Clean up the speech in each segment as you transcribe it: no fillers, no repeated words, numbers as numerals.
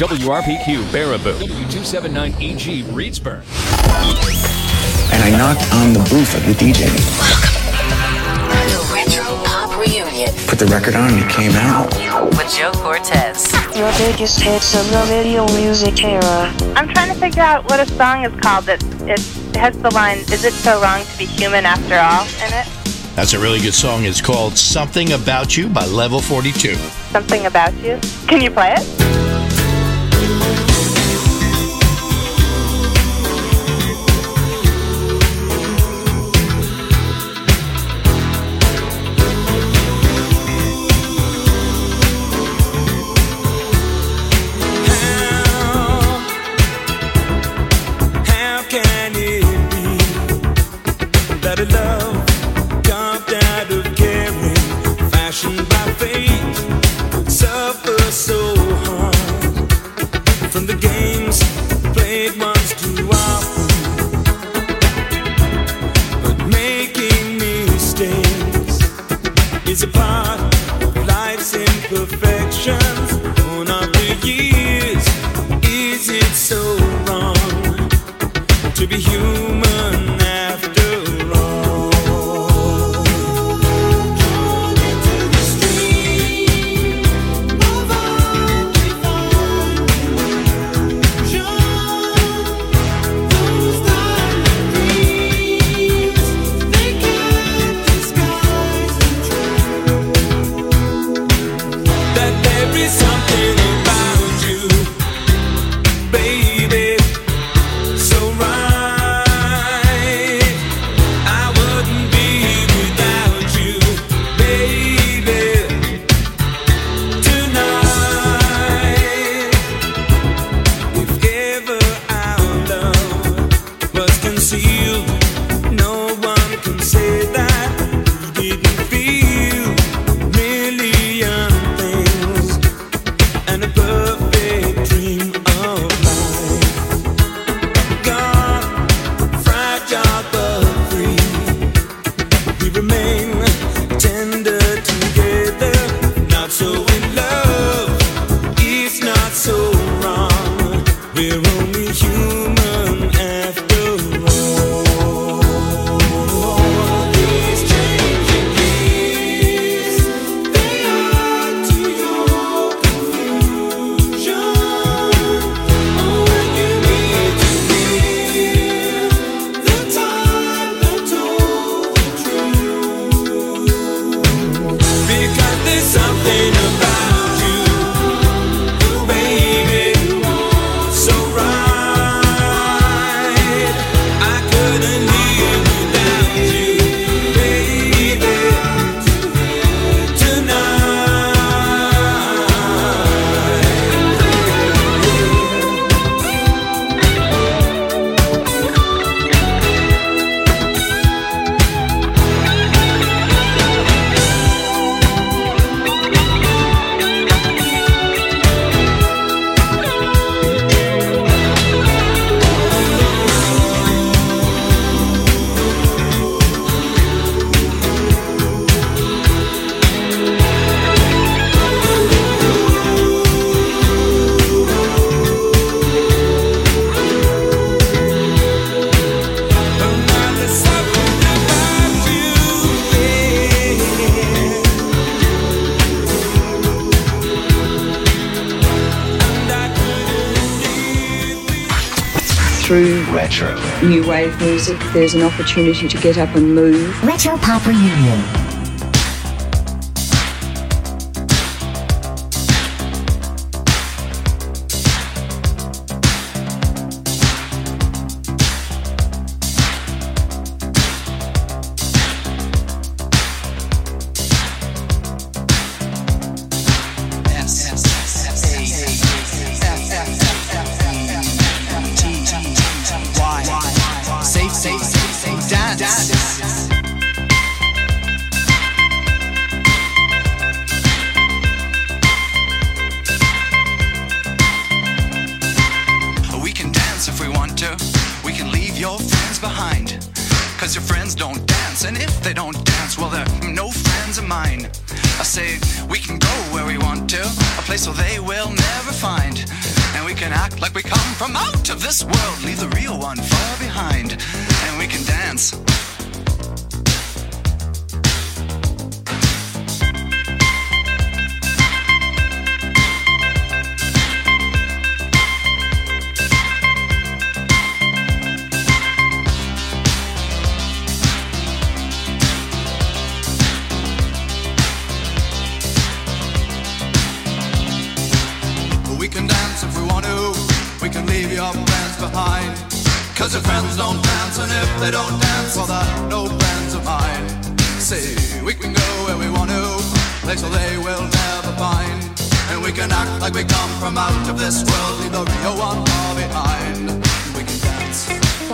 WRPQ Baraboo, W279EG Reedsburg. And I knocked on the booth of the DJ. Welcome to Retro Pop Reunion. Put the record on and it came out. With Joe Cortez. Your biggest hits of the video music era. I'm trying to figure out what a song is called that it has the line, "Is it so wrong to be human after all?" in it. That's a really good song. It's called Something About You by Level 42. Something About You. Can you play it? How can it be that a love carved out of caring, fashioned by fate, suffers so hard from the games played once too often? But making mistakes is a part of life's imperfections. On after years, is it so wrong to be human after all? Drawn into the stream of our divine illusion, those diamond dreams, they can't disguise the truth that there is something about you, baby, so right. I wouldn't be without you, baby, tonight. If ever our love was concealed, no one can say that we didn't feel a million things and a perfect dream of life. Gone, fragile but free, we remain tender together. Not so in love, it's not so wrong. We're only human after all. These changing years, they add to your confusion. Oh, when you need to feel the time that told the truth. Because there's something about you, baby, so right. I couldn't live without you, baby, tonight. Another something about you, yeah. And I couldn't live without Through Retro. new wave music, there's an opportunity to get up and move. Retro Pop Reunion. Safe, dance. We can dance if we want to. We can leave your friends behind. 'Cause your friends don't dance, and if they don't dance, well, they're no friends of mine. I say we can go where we want to, a place where they will never find. And can act like we come from out of this world, leave the real one far behind, and we can dance. We can dance if we want to. We can leave your friends behind. Cause your friends don't dance, and if they don't dance, well, they're no friends of mine. See, we can go where we want to, place where they will never find. And we can act like we come from out of this world, leave the real one far behind. We can dance.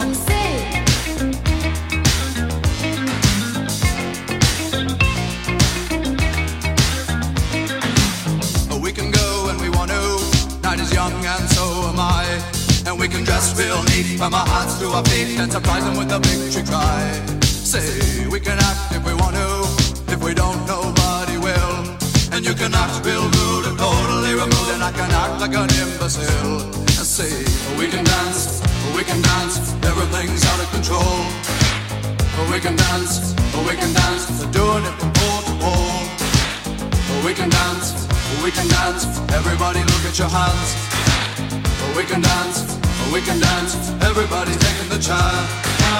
We can go when we want to. Night is young and so am I. And we can dress real neat from our hearts to our feet and surprise them with a victory cry. Say, we can act if we want to. If we don't, nobody will. And you can act real rude and totally removed, and I can act like an imbecile. And say, we can dance, everything's out of control. We can dance, they're doing it from pole to pole. We can dance, everybody look at your hands. We can dance, everybody's taking the chance.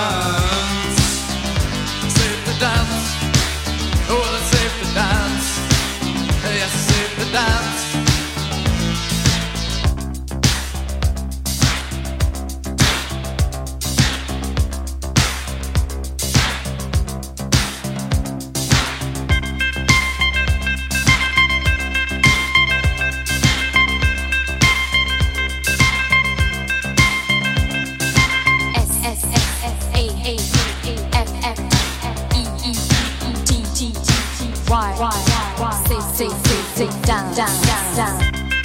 Safe to dance, oh, it's safe to dance. Yes, it's safe to dance. Sit down, down, down.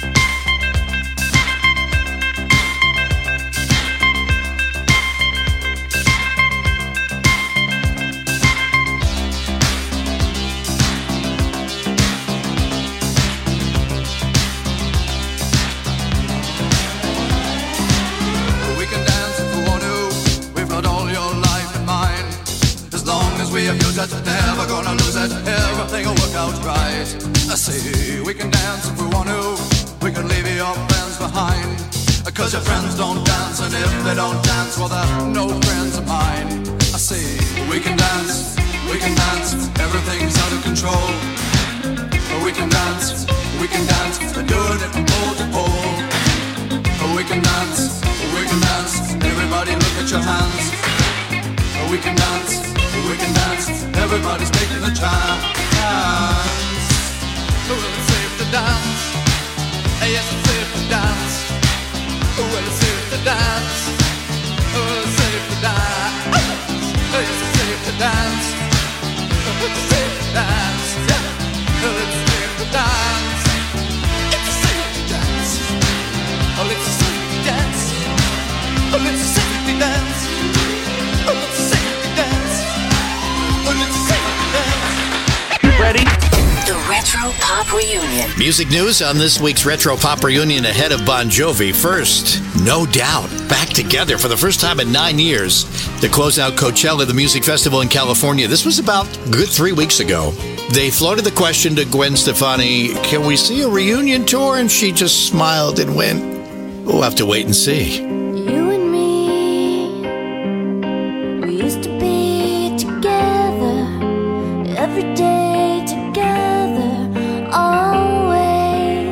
We can dance if we want to. We've got all your life in mind. As long as we abuse it, never gonna lose it. Everything will work out right. I say we can dance if we want to. We can leave your friends behind. Cause your friends don't dance, and if they don't dance, well, they're no friends of mine. I say we can dance, everything's out of control. We can dance, they're doing it from pole to pole. We can dance, everybody look at your hands. We can dance, everybody's taking the chance. Well, it's safe to dance. Yes, it's safe to dance. Well, it's safe to dance. Oh, it's safe to dance. Yes, it's safe to dance. It's safe to dance. Yeah. Well, it's safe to dance. It's safe to dance. Oh, it's safe to dance. Oh, it's safe to dance. Oh, it's safe to dance. Oh, it's safe to dance. Ready? The Retro Pop Reunion. Music news on this week's Retro Pop Reunion ahead of Bon Jovi. First, No Doubt, back together for the first time in 9 years to close out Coachella, the music festival in California. This was about a good 3 weeks ago. They floated the question to Gwen Stefani, can we see a reunion tour? And she just smiled and went, we'll have to wait and see. You and me, we used to be together every day, together, always.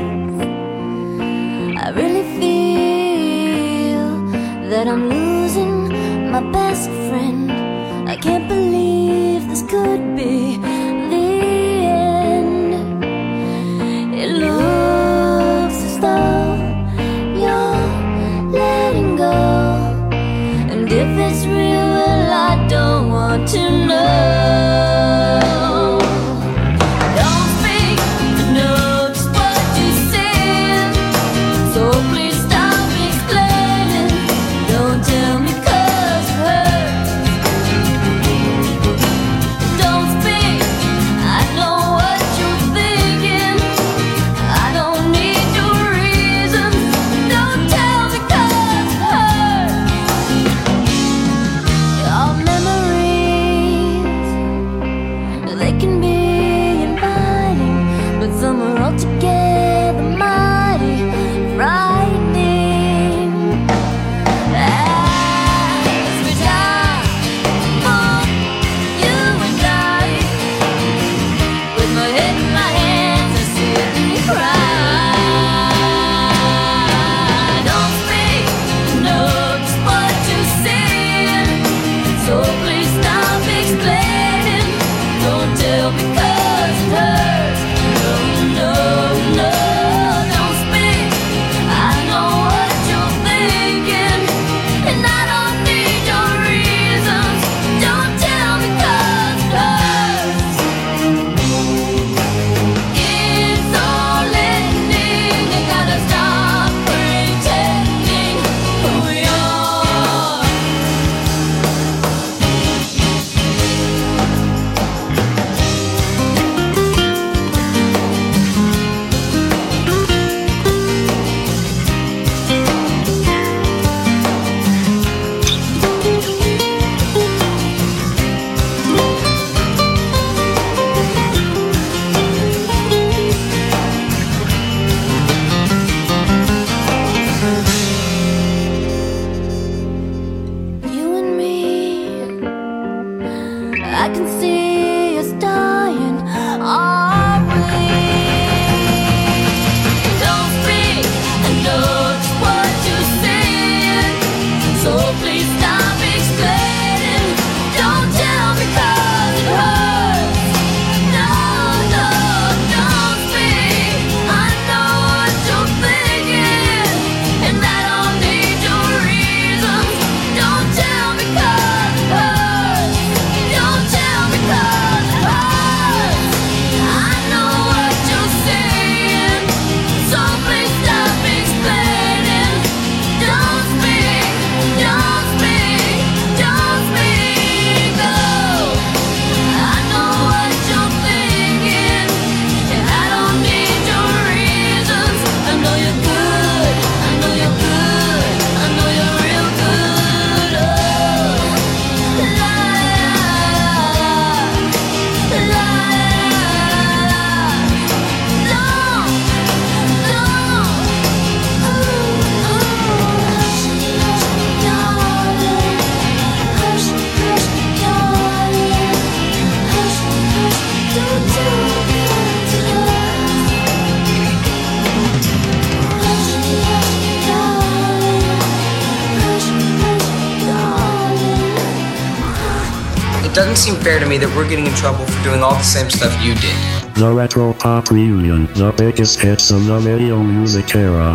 I really feel that I'm losing my best friend. I can't believe this could be the end. It looks as though you're letting go, and if it's real, well, I don't want to know. Don't speak, I know just what you said, so please stop explaining. Don't tell me 'cause it hurts. Don't speak, It doesn't seem fair to me that we're getting in trouble for doing all the same stuff you did. The Retro Pop Reunion, the biggest hits in the radio music era.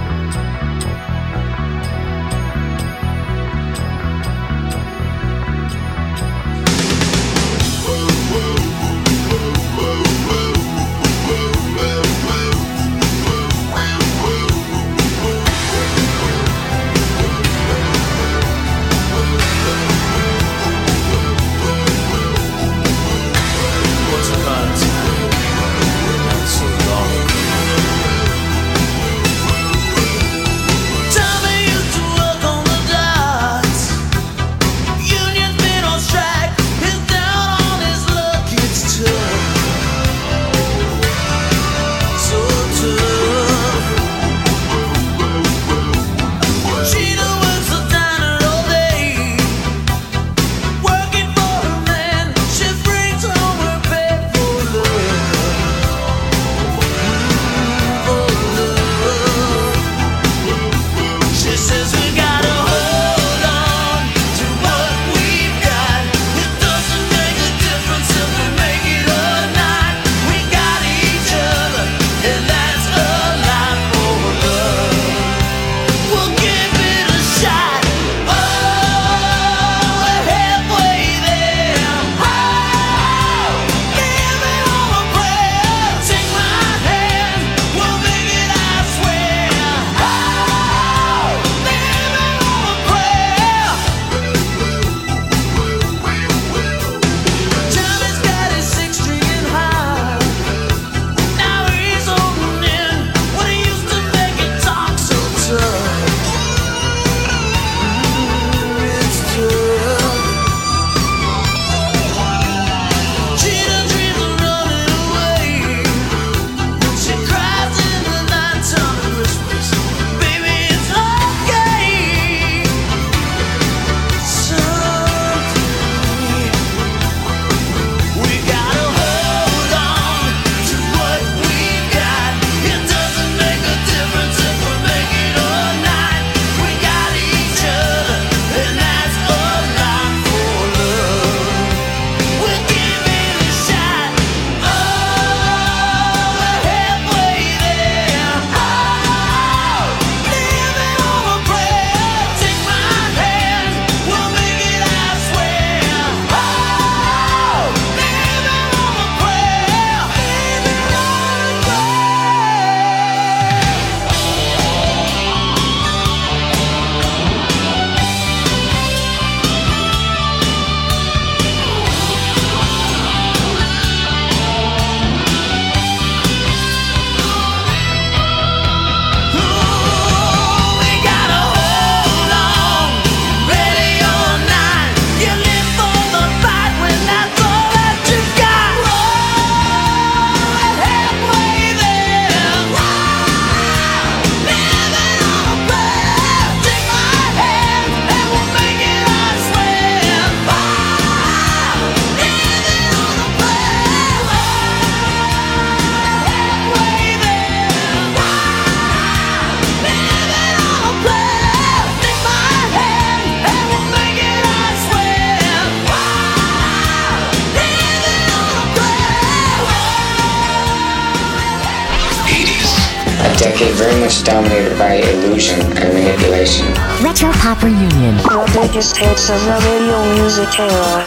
Decade very much dominated by illusion and manipulation. Retro Pop Reunion. The biggest hits of the radio music era.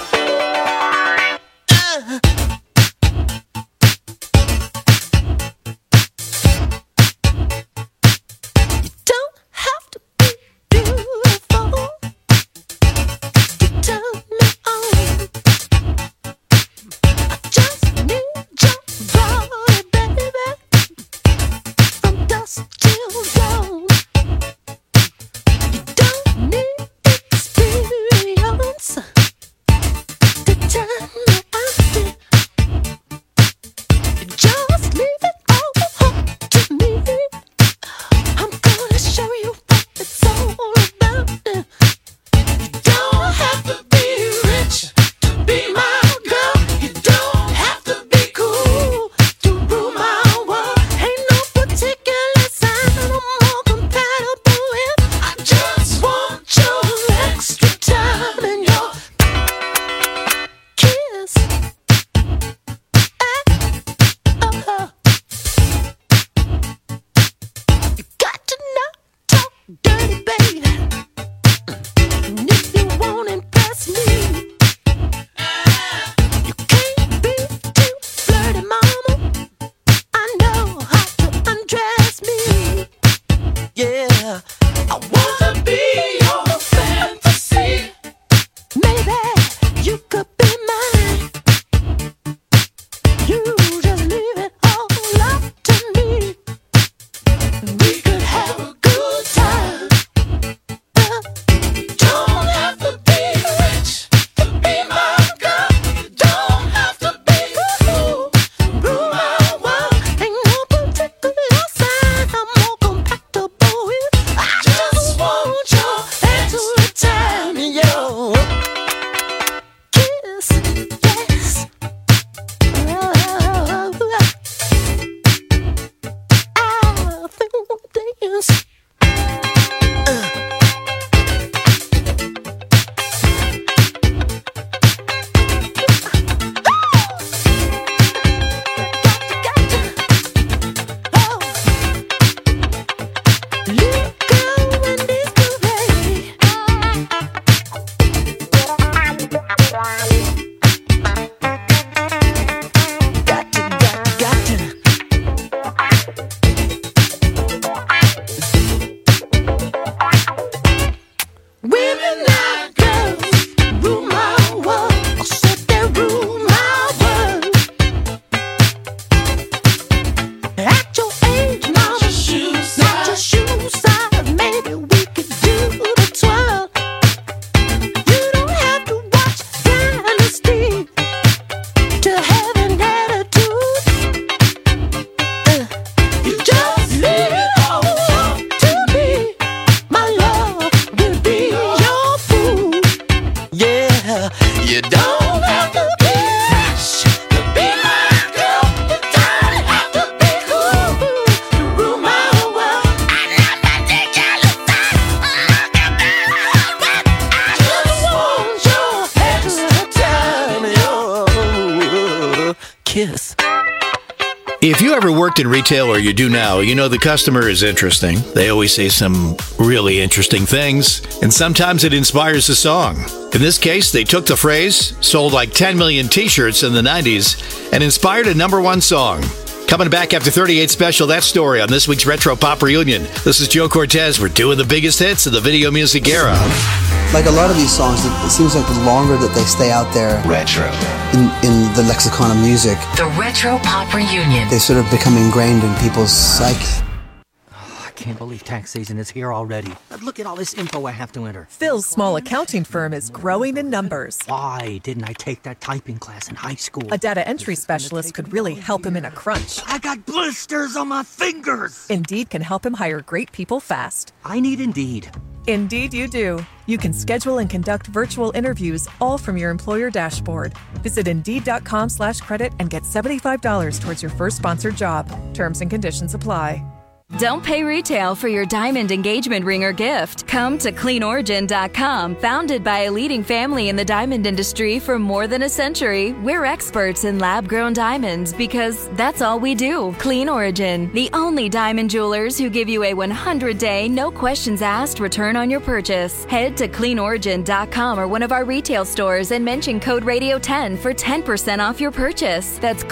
If you ever worked in retail or you do now, you know the customer is interesting. They always say some really interesting things, and sometimes it inspires a song. In this case, they took the phrase, sold like 10 million t-shirts in the 90s, and inspired a #1 song. Coming back after 38 special, that story on this week's Retro Pop Reunion. This is Joe Cortez. We're doing the biggest hits of the video music era. Like a lot of these songs, it seems like the longer that they stay out there Retro. in the lexicon of music, The Retro Pop Reunion. they sort of become ingrained in people's psyche. I can't believe tax season is here already. Look at all this info I have to enter. Phil's small accounting firm is growing in numbers. Why didn't I take that typing class in high school? A data entry specialist could really help him in a crunch. I got blisters on my fingers. Indeed can help him hire great people fast. I need Indeed. Indeed you do. You can schedule and conduct virtual interviews all from your employer dashboard. Visit Indeed.com/credit and get $75 towards your first sponsored job. Terms and conditions apply. Don't pay retail for your diamond engagement ring or gift. Come to CleanOrigin.com. Founded by a leading family in the diamond industry for more than a century, we're experts in lab-grown diamonds because that's all we do. Clean Origin, the only diamond jewelers who give you a 100-day, no questions asked return on your purchase. Head to CleanOrigin.com or one of our retail stores and mention code Radio10 for 10% off your purchase. That's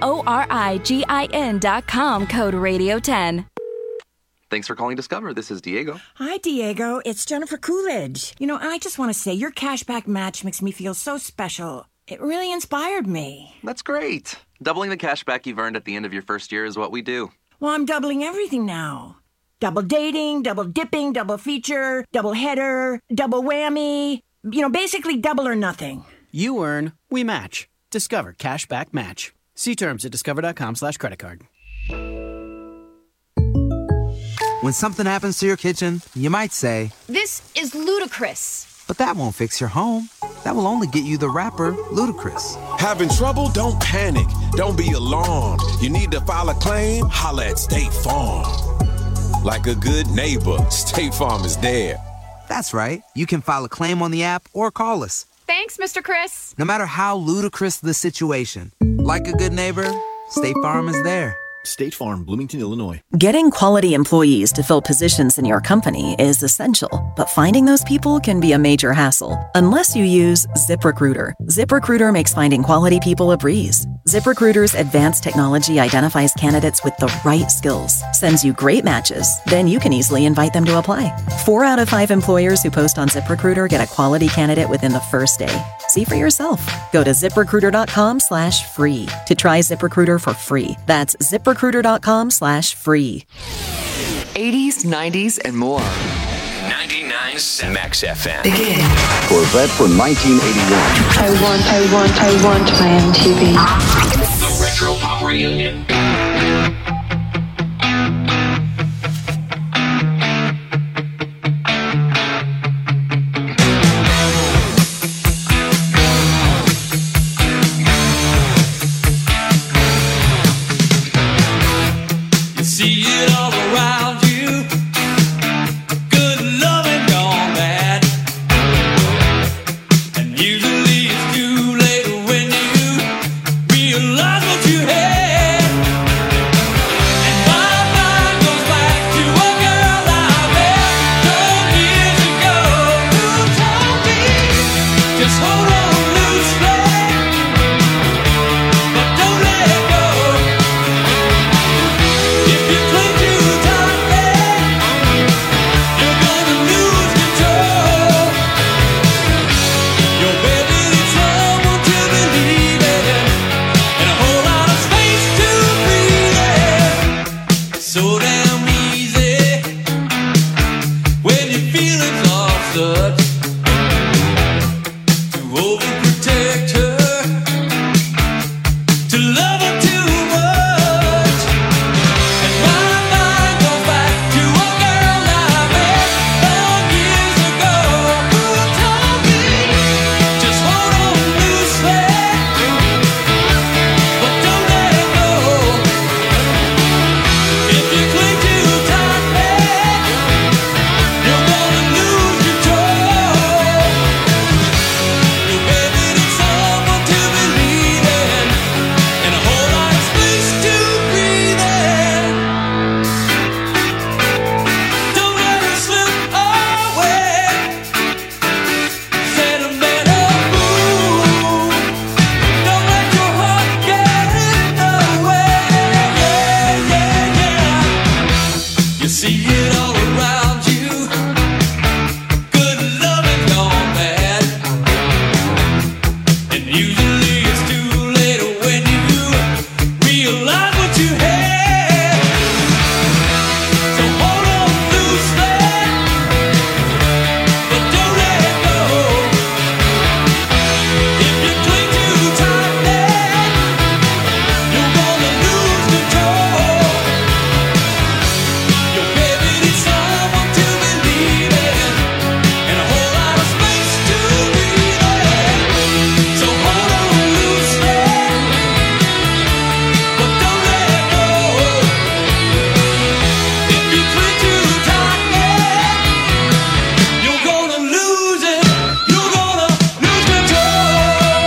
CleanOrigin.com, code Radio10. Thanks for calling Discover. This is Diego. Hi, Diego. It's Jennifer Coolidge. You know, I just want to say your cashback match makes me feel so special. It really inspired me. That's great. Doubling the cash back you've earned at the end of your first year is what we do. Well, I'm doubling everything now. Double dating, double dipping, double feature, double header, double whammy. You know, basically double or nothing. You earn, we match. Discover Cashback Match. See terms at discover.com/creditcard. When something happens to your kitchen, you might say, "This is ludicrous." but that won't fix your home. That will only get you the rapper, Ludacris. Having trouble? Don't panic. Don't be alarmed. You need to file a claim? Holla at State Farm. Like a good neighbor, State Farm is there. That's right. You can file a claim on the app or call us. Thanks, Mr. Chris. No matter how ludicrous the situation, like a good neighbor, State Farm is there. State Farm, Bloomington, Illinois. Getting quality employees to fill positions in your company is essential, but finding those people can be a major hassle unless you use ZipRecruiter. ZipRecruiter makes finding quality people a breeze. ZipRecruiter's advanced technology identifies candidates with the right skills, sends you great matches, then you can easily invite them to apply. 4 out of 5 employers who post on ZipRecruiter get a quality candidate within the first day. See for yourself. Go to ZipRecruiter.com/free to try ZipRecruiter for free. That's ZipRecruiter.com/free. 80s, 90s, and more. 99 Max FM. Corvette from 1981. I want my MTV. The Retro Pop Reunion. See it all around you. Good loving gone bad. And usually it's too late when you realize what you had. And my mind goes back to a girl I met 12 years ago who told me just hold on loosely, but don't let go. If you cling too tightly, you're gonna lose control. Your baby needs someone to believe in, and a whole lot of space to breathe in. So damn easy when your feelings are such to overprotect her, to love her too much. And my mind goes back to a girl I met 12 years ago who told me just hold on loosely, but don't let go. If you cling too see it all around you. Good loving gone bad. And usually it's too late when you realize what you had. So hold on loosely, but don't let it go. If you cling too tightly, you're gonna lose control. Your baby needs someone to believe in, and a whole lot of space to breathe in. So hold on loosely, but don't let it go. If you cling too tightly, you're gonna lose it. You're gonna lose control.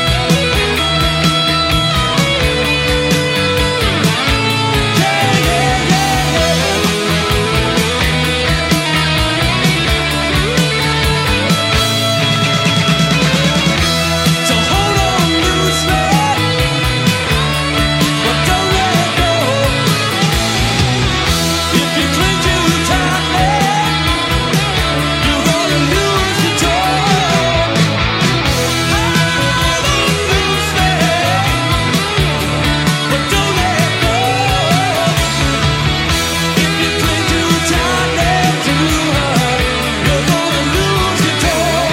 So hold on loosely, but don't let it go. If you cling too tightly, you're gonna lose control. Hold on loosely, but don't let it go. If you cling too tightly to her, you're gonna lose control.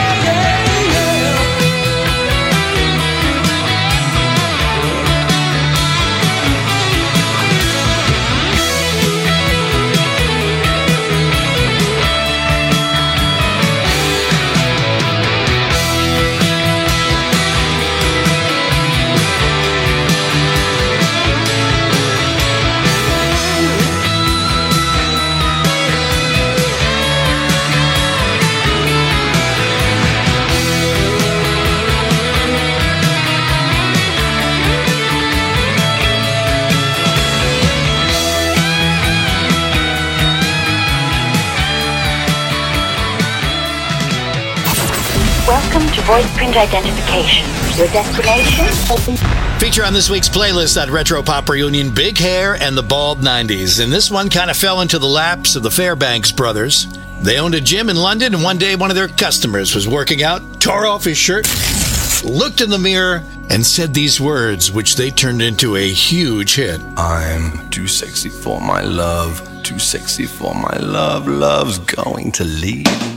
Welcome to voice print identification. Your destination? Feature on this week's playlist at Retro Pop Reunion, Big Hair and the Bald 90s. And this one kind of fell into the laps of the Fairbanks brothers. They owned a gym in London, and one day one of their customers was working out, tore off his shirt, looked in the mirror, and said these words, which they turned into a huge hit. I'm too sexy for my love, too sexy for my love, love's going to leave me.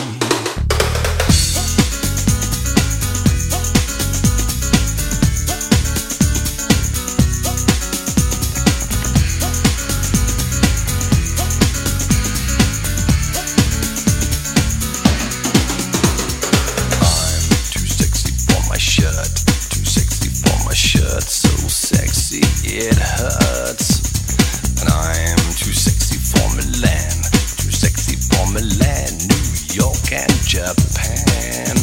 So sexy it hurts, and I'm too sexy for Milan, too sexy for Milan, New York and Japan.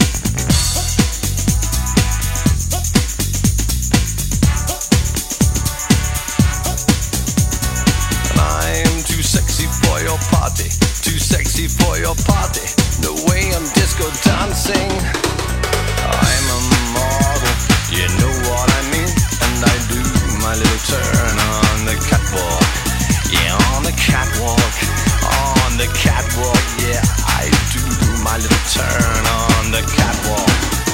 And I'm too sexy for your party, too sexy for your party, the way I'm disco dancing. I'm a model, you know what I mean, and I do my little turn on the catwalk. Yeah, on the catwalk, on the catwalk. Yeah, I do my little turn on the catwalk.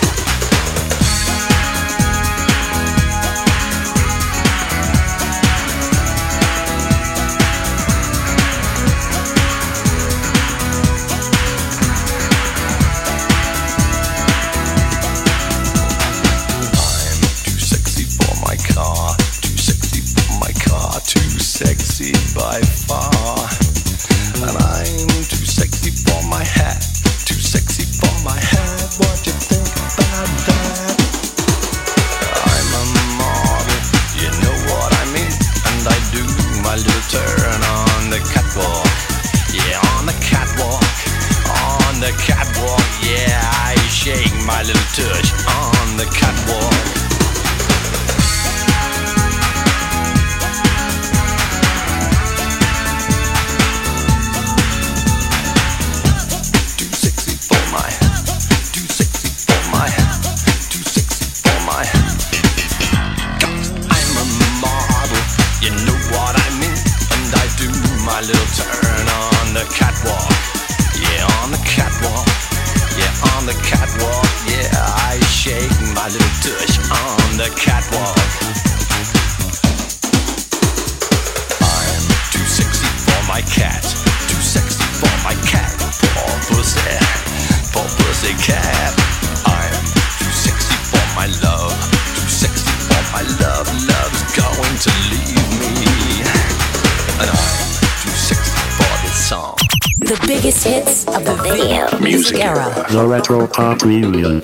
Too sexy by far. And I'm too sexy for my hat, too sexy for my hat. What you think about that? I'm a model, you know what I mean, and I do my little turn on the catwalk. Yeah, on the catwalk, on the catwalk. Yeah, I shake my little tush on the catwalk. my little turn on the catwalk. Yeah, on the catwalk. Yeah, on the catwalk. Yeah, I shake my little tush on the catwalk. I'm too sexy for my cat. Too sexy for my cat. Poor pussy. Poor pussy cat. I'm too sexy for my love. Too sexy for my love. Love's going to leave me. And I'm too sexy for this song. The biggest hits of the video music era. The Retro Pop Reunion.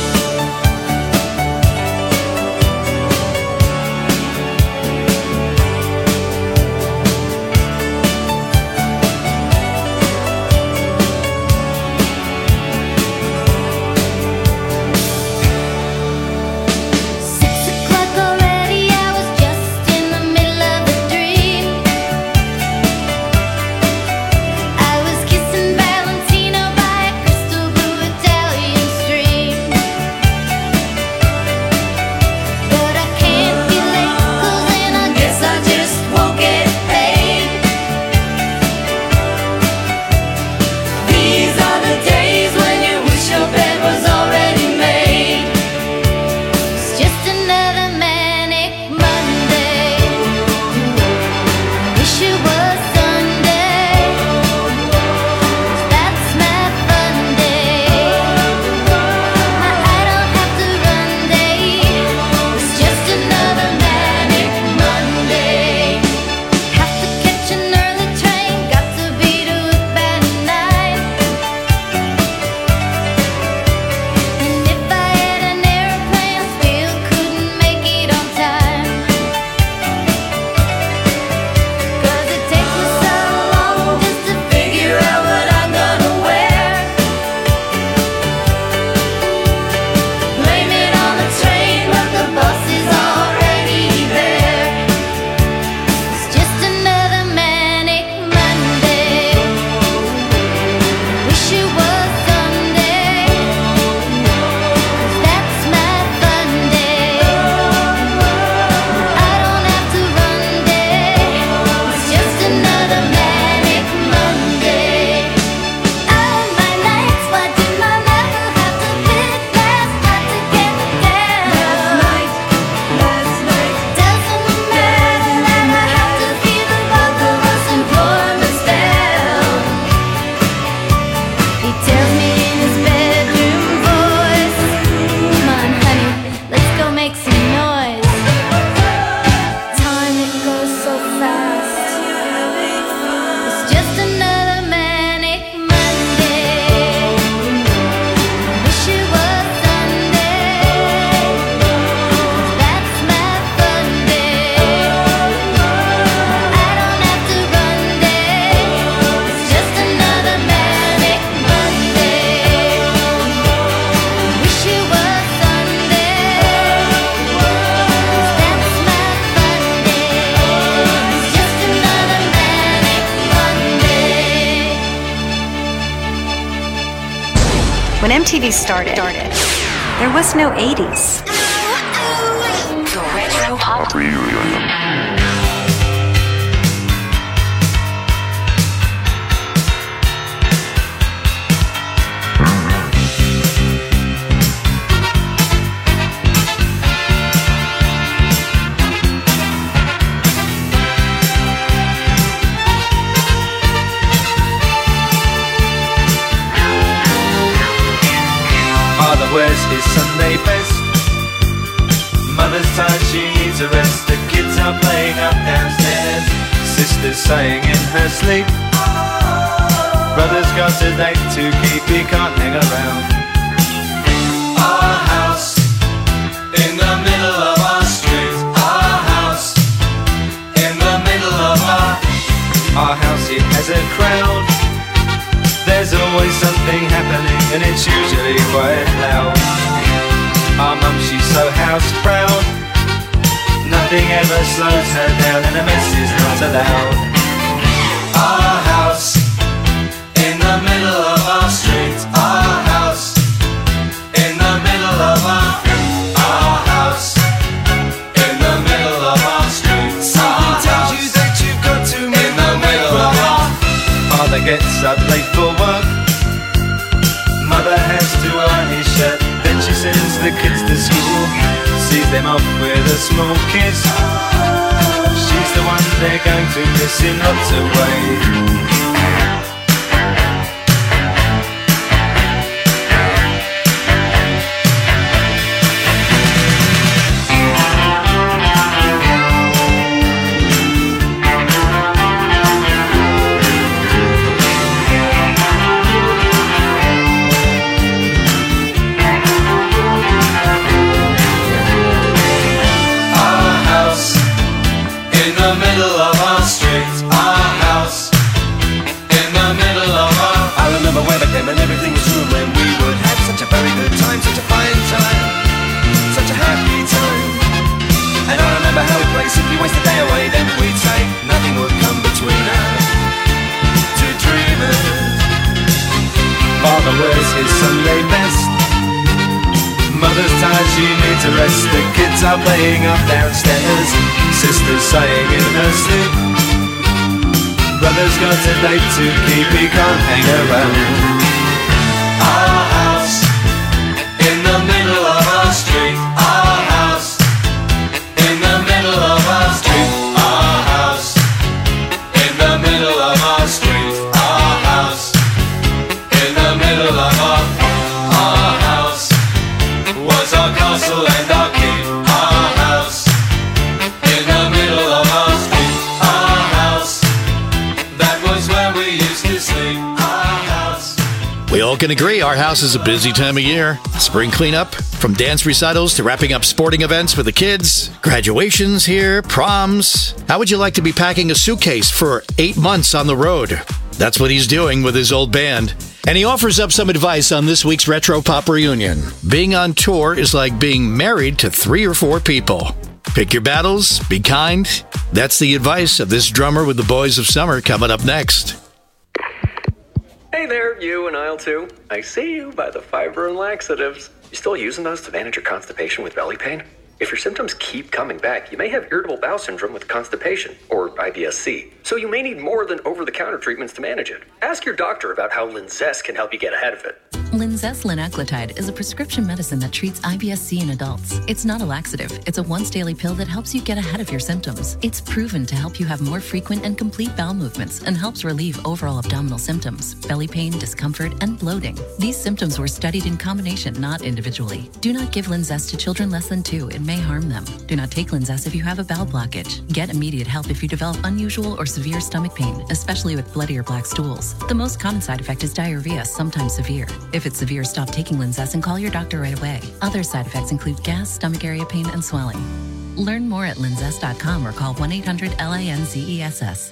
When MTV started, there was no 80s. The Retro Pop Reunion. Father wears his Sunday best. Mother's tired, she needs a rest. The kids are playing up downstairs. Sister's sighing in her sleep. Brother's got a date to keep, he can't hang around. Our house in the middle of our street. Our house in the middle of our house, it has a crowd. There's always something happening and it's usually quite loud. Our mum, she's so house proud. Nothing ever slows her down and a mess is not allowed. Our house in the middle of our street. Our house in the middle of our house in the middle of our street. Something tells you that you've got to move in the middle of Father gets up late for work. Mother has to iron his shirt. Then she sends the kids to school, sees them off with a small kiss. She's the one they're going to miss in lots of ways. And everything was true when we would have such a very good time, such a fine time, such a happy time. And I remember how we'd play, simply waste the day away. Then we'd say nothing would come between us, two dreamers. Father wears his Sunday best, mother's tired, she needs a rest. The kids are playing up downstairs, sister's sighing in her sleep. Brother's got a date to keep, he can't hang around. Our house in the middle of our street. Our house in the middle of our street. Our house in the middle of our street. Our house in the middle of our house was our castle and our keep. Our house in the middle of our street. Our house, that was where we used to sleep. Our house. We all can agree our house is a busy time of year. Spring cleanup, from dance recitals to wrapping up sporting events with the kids, graduations here, proms. How would you like to be packing a suitcase for 8 months on the road? That's what he's doing with his old band. And he offers up some advice on this week's Retro Pop Reunion. Being on tour is like being married to 3 or 4 people. Pick your battles, be kind. That's the advice of this drummer with the Boys of Summer coming up next. Hey there, you in aisle 2. I see you by the fiber and laxatives. You still using those to manage your constipation with belly pain? If your symptoms keep coming back, you may have irritable bowel syndrome with constipation, or IBS-C. So you may need more than over-the-counter treatments to manage it. Ask your doctor about how Linzess can help you get ahead of it. Linzess linaclotide is a prescription medicine that treats IBS-C in adults. It's not a laxative. It's a once-daily pill that helps you get ahead of your symptoms. It's proven to help you have more frequent and complete bowel movements and helps relieve overall abdominal symptoms, belly pain, discomfort, and bloating. These symptoms were studied in combination, not individually. Do not give Linzess to children less than 2. It may harm them. Do not take Linzess if you have a bowel blockage. Get immediate help if you develop unusual or severe stomach pain, especially with bloody or black stools. The most common side effect is diarrhea, sometimes severe. If it's severe, stop taking Linzess and call your doctor right away. Other side effects include gas, stomach area pain, and swelling. Learn more at linzess.com or call 1-800-LINZESS.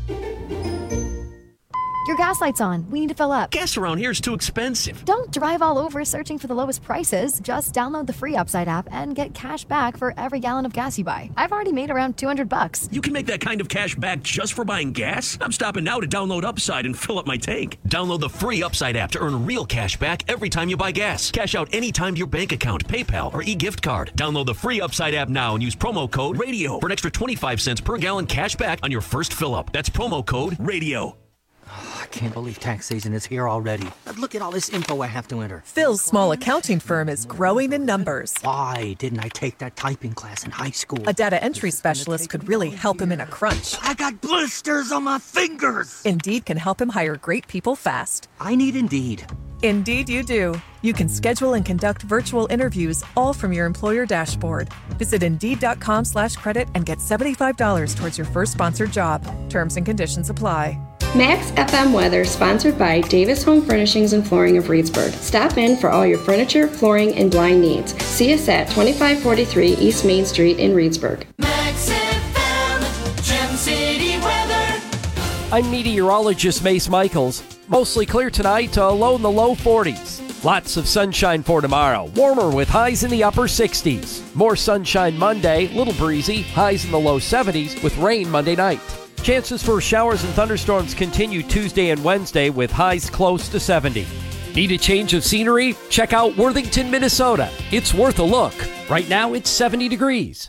Your gas light's on. We need to fill up. Gas around here is too expensive. Don't drive all over searching for the lowest prices. Just download the free Upside app and get cash back for every gallon of gas you buy. I've already made around $200. You can make that kind of cash back just for buying gas? I'm stopping now to download Upside and fill up my tank. Download the free Upside app to earn real cash back every time you buy gas. Cash out anytime to your bank account, PayPal, or e-gift card. Download the free Upside app now and use promo code RADIO for an extra 25 cents per gallon cash back on your first fill-up. That's promo code RADIO. I can't believe tax season is here already. Look at all this info I have to enter. Phil's small accounting firm is growing in numbers. Why didn't I take that typing class in high school? A data entry specialist could really help him in a crunch. I got blisters on my fingers. Indeed can help him hire great people fast. I need Indeed. Indeed you do. You can schedule and conduct virtual interviews all from your employer dashboard. Visit Indeed.com/credit and get $75 towards your first sponsored job. Terms and conditions apply. Max FM Weather, sponsored by Davis Home Furnishings and Flooring of Reedsburg. Stop in for all your furniture, flooring, and blind needs. See us at 2543 East Main Street in Reedsburg. Max FM, Gem City weather. I'm meteorologist Mace Michaels. Mostly clear tonight, low in the low 40s. Lots of sunshine for tomorrow. Warmer with highs in the upper 60s. More sunshine Monday, little breezy, highs in the low 70s with rain Monday night. Chances for showers and thunderstorms continue Tuesday and Wednesday with highs close to 70. Need a change of scenery? Check out Worthington, Minnesota. It's worth a look. Right now it's 70 degrees.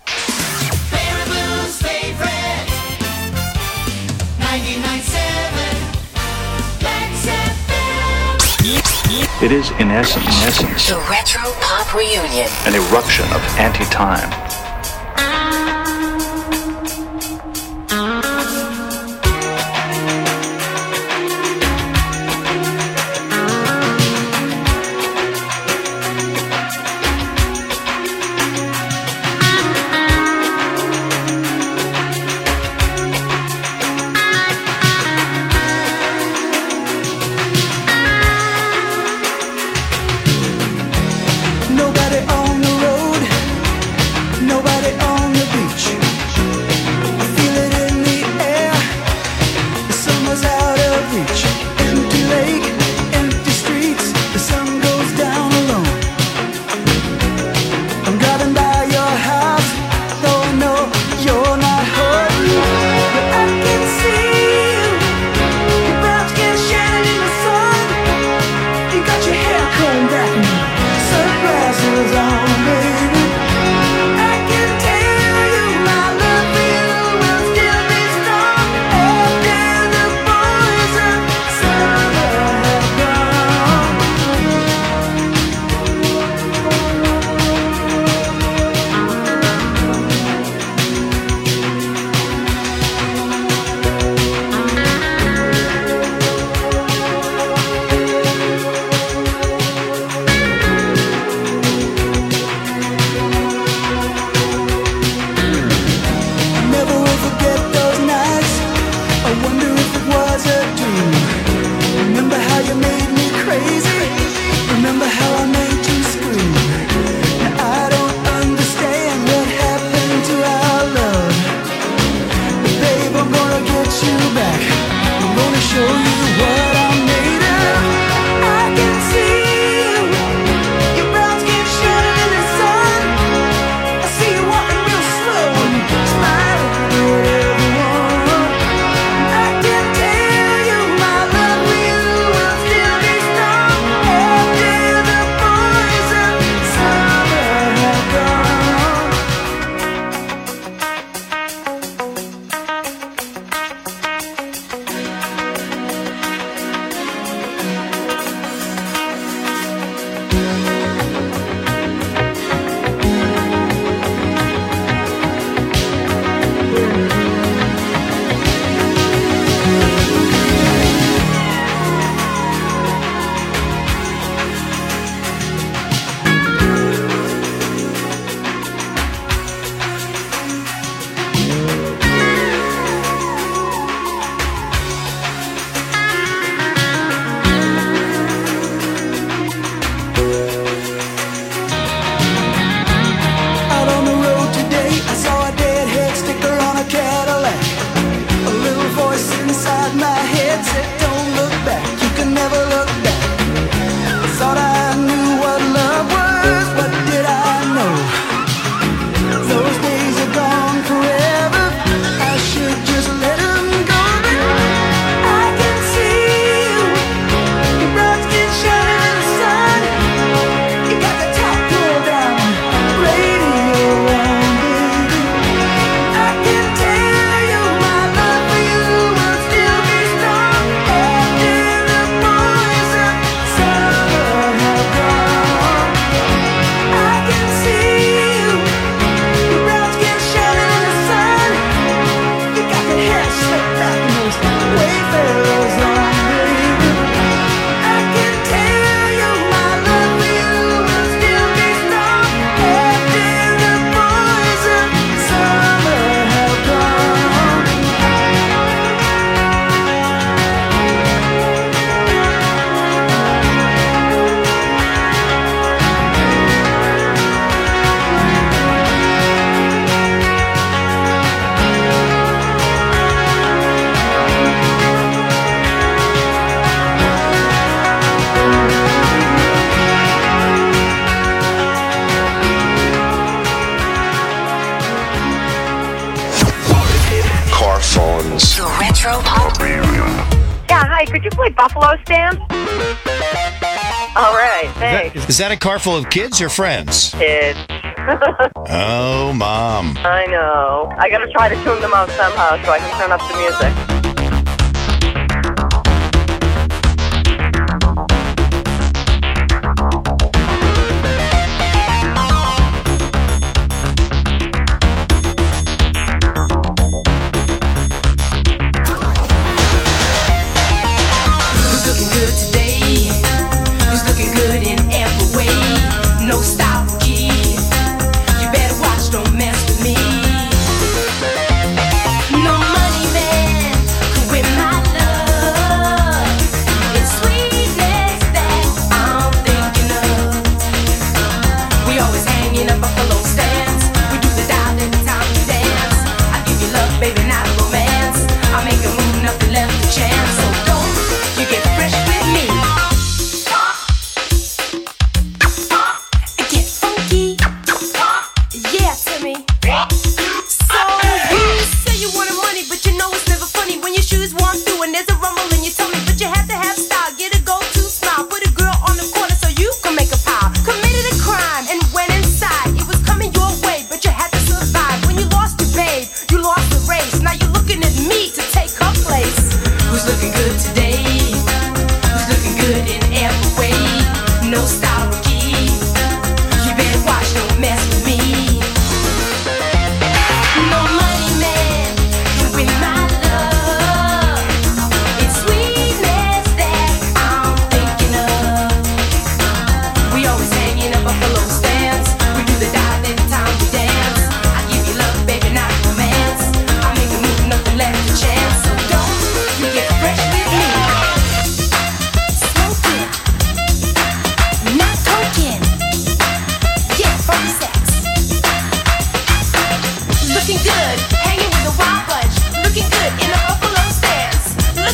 Baraboo's favorite, 99.7 It is, in essence, The Retro Pop Reunion. an eruption of anti-time. Nobody on the road, nobody on the beach. I feel it in the air, the summer's out of reach. Empty lake, empty streets, the sun goes down alone. I'm driving by your house, though I know you're not home. But I can see you, your brown skin shining in the sun. You got your hair combed back now. Sunglasses on, baby. I can tell you my love for you will still be strong after the boys of summer have gone. Never will forget those nights. I wonder if it was a dream. Remember how you made me crazy? Remember how I made you scream? Now I don't understand what happened to our love. But babe, I'm gonna get you back. I'm gonna show you what I'm made of. I can see you, your brown skin shining in the sun. I see you walking real slow and smiling at everyone. I can tell you my love for you will still be strong after the boys of summer have gone. Out on the road today, I saw a deadhead sticker on a Cadillac. A little voice inside my head said, don't look back, you can never look back. I thought I knew what love was, what did I know? Those days are gone forever, I should just let them go. But I can see you, your brown skin shining in the sun. You got the top pulled down, radio on, baby. I can tell you my love for you will still be strong after the boys of summer have gone. I can see you, your brown skin shining in the sun. You got the hair slicked back and those wayfarers on, baby. I can tell you my love for you will still be strong after the boys of summer have gone. Car phones. The Retro Pop Yeah, hi, could you play Buffalo Stamp? All right, thanks. Is that a car full of kids or friends? Kids. Oh, Mom. I know. I gotta try to tune them out somehow so I can turn up the music.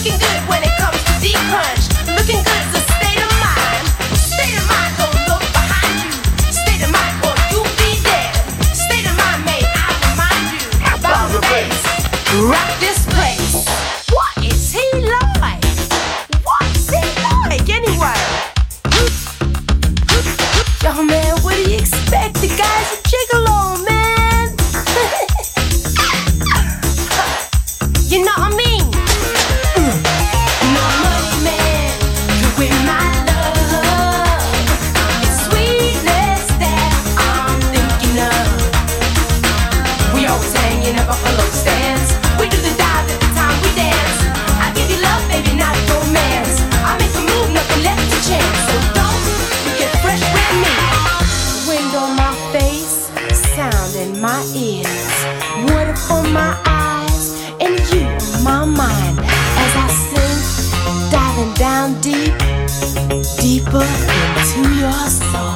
Looking good when it comes to deep crunch. Looking good's a state of mind. State of mind, don't look behind you. State of mind, or you'll be dead. State of mind, may I remind you about the bass. Rock this place. What is he like? What's he like anyway? Yo man, what do you expect? The guy's a gigolo, man. You know what I mean? No money man can win my love. It's sweetness that I'm thinking of. We always hanging at buffalo stands. We do the dive every time we dance. I give you love, baby, not romance. I make a move, nothing left to chance. So don't get fresh with me. Wind on my face, sound in my ears, water for my eyes, and you on my mind. As I sing, diving down deep, deeper into your soul.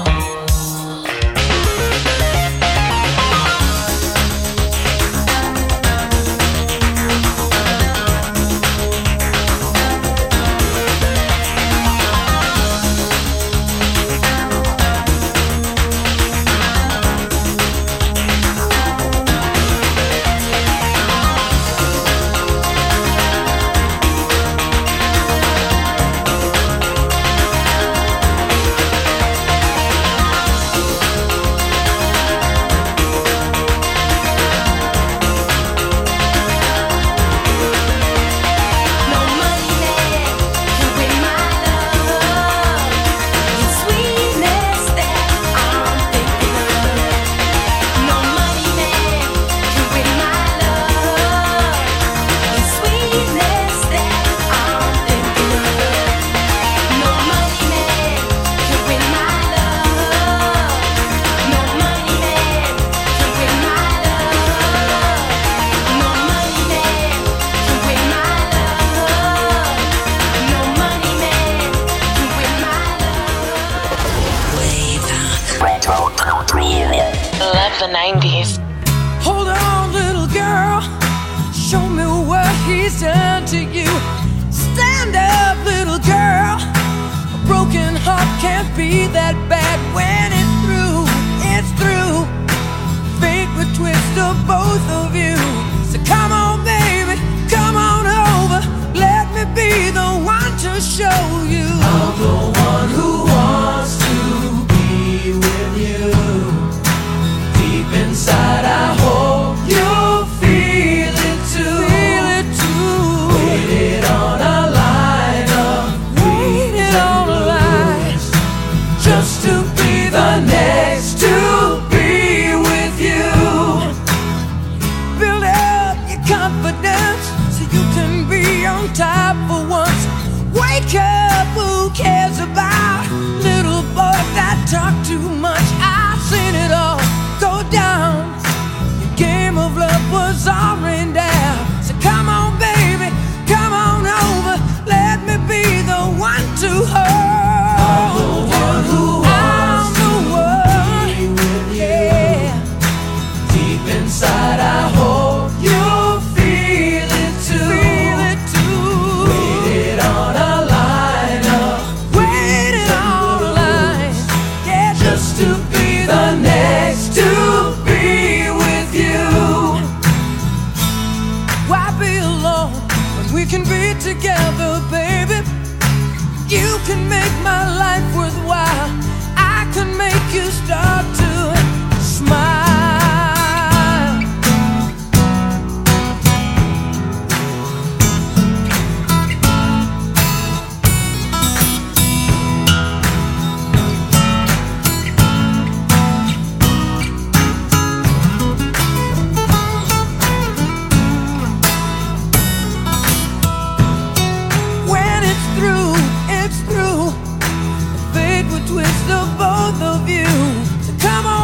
Love the 90s. Hold on, little girl. Show me what he's done to you. Stand up, little girl. A broken heart can't be that bad when it's through. It's through. Fate would twist of both of you. So come on, baby, come on over. Let me be the one to show you. I'm the one who wants to be with you. Deep inside, I hope you'll feel it too. Feel it too. Waited on a line of waited on a line just to be the next to be with you. Build up your confidence so you can be on top for once. Wake up, who cares about little boys that talk too much? I've seen it all go down. Your game of love was all rained down. So come on, baby, come on over. Let me be the one to hold. I'm the one who wants to be with you. Deep inside, I hope you'll feel it too. Feel it too. Waited on a line up. Waited on a line. Yeah, just to be the next to be with you. Why be alone when we can be together, baby? You can make my life worthwhile. I can make you start to smile. When it's through, it's through. Fate would twist of both of you. So come on.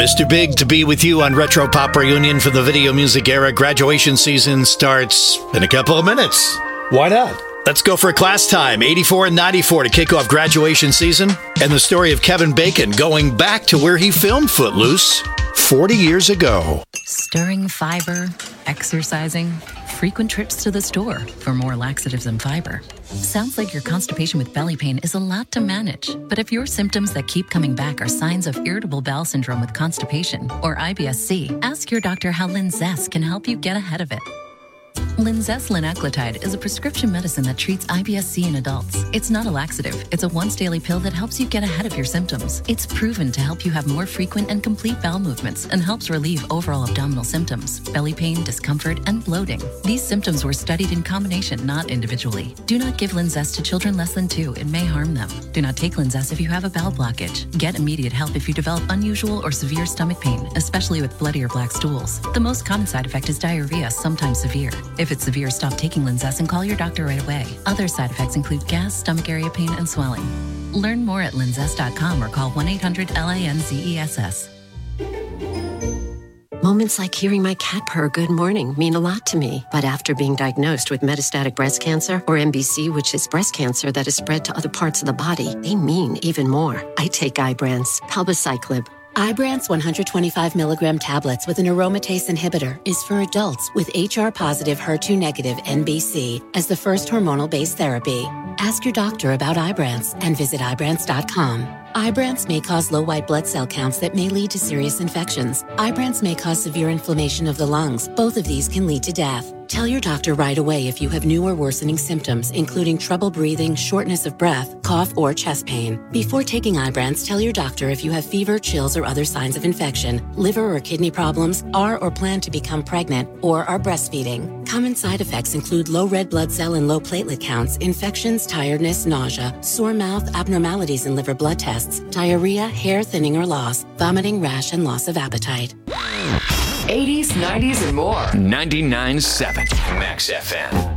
Mr. Big to be with you on Retro Pop Reunion for the video music era. Graduation season starts in a couple of minutes. Why not? Let's go for class time, 84 and 94 to kick off graduation season. And the story of Kevin Bacon going back to where he filmed Footloose 40 years ago. Stirring fiber, exercising, frequent trips to the store for more laxatives and fiber. Sounds like your constipation with belly pain is a lot to manage. But if your symptoms that keep coming back are signs of irritable bowel syndrome with constipation or IBS-C, ask your doctor how Linzess can help you get ahead of it. Linzess linaclotide is a prescription medicine that treats IBS-C in adults. It's not a laxative. It's a once-daily pill that helps you get ahead of your symptoms. It's proven to help you have more frequent and complete bowel movements and helps relieve overall abdominal symptoms, belly pain, discomfort, and bloating. These symptoms were studied in combination, not individually. Do not give Linzess to children less than 2. It may harm them. Do not take Linzess if you have a bowel blockage. Get immediate help if you develop unusual or severe stomach pain, especially with bloody or black stools. The most common side effect is diarrhea, sometimes severe. If it's severe, stop taking Linzess and call your doctor right away. Other side effects include gas, stomach area pain, and swelling. Learn more at linzess.com or call 1-800-LINZESS. Moments like hearing my cat purr good morning mean a lot to me. But after being diagnosed with metastatic breast cancer, or MBC, which is breast cancer that is spread to other parts of the body, they mean even more. I take Ibrance, palbociclib. Ibrance 125 milligram tablets with an aromatase inhibitor is for adults with HR-positive, HER2-negative NBC as the first hormonal-based therapy. Ask your doctor about Ibrance and visit Ibrance.com. Ibrance may cause low white blood cell counts that may lead to serious infections. Ibrance may cause severe inflammation of the lungs. Both of these can lead to death. Tell your doctor right away if you have new or worsening symptoms, including trouble breathing, shortness of breath, cough, or chest pain. Before taking Ibrance, tell your doctor if you have fever, chills, or other signs of infection, liver or kidney problems, are or plan to become pregnant, or are breastfeeding. Common side effects include low red blood cell and low platelet counts, infections, tiredness, nausea, sore mouth, abnormalities in liver blood tests, diarrhea, hair thinning or loss, vomiting, rash, and loss of appetite. 80s, 90s, and more. 99.7 Max FM.